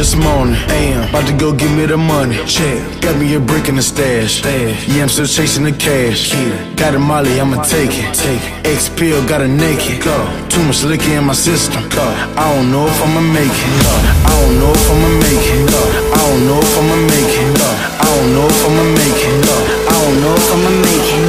this morning. About to go give me the money. Check. Got me a brick in the stash. Yeah, I'm still chasing the cash. Got a Molly, I'ma take it. X-Pill, got a naked. Too much liquor in my system. I don't know if I'ma make it. I don't know if I'ma make it. I don't know if I'ma make it. I don't know if I'ma make it. I don't know if I'ma make it.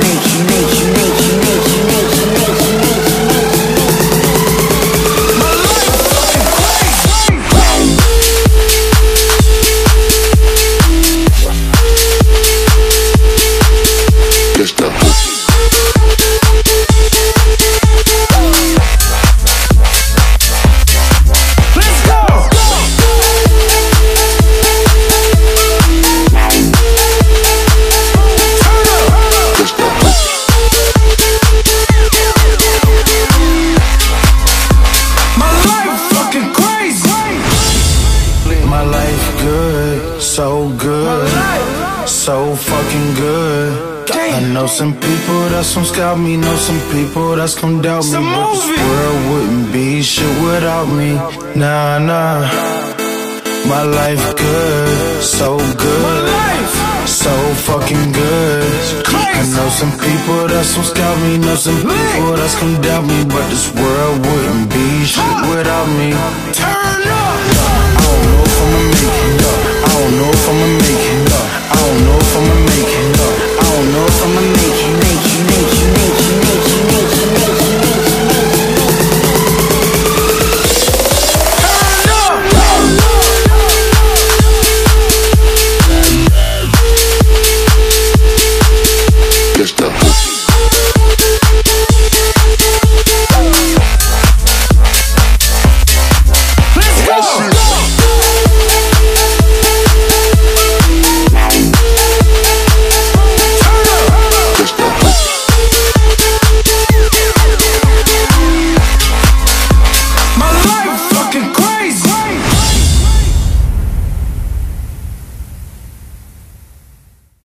My life good, so good, so fucking good. I know some people that's gon' scout me, know some people that's gon' doubt me, but this world wouldn't be shit without me. Nah, nah. My life good, so good, so fucking good. I know some people that's gon' scout me, know some people that's gon' doubt me, but this world wouldn't be shit without me.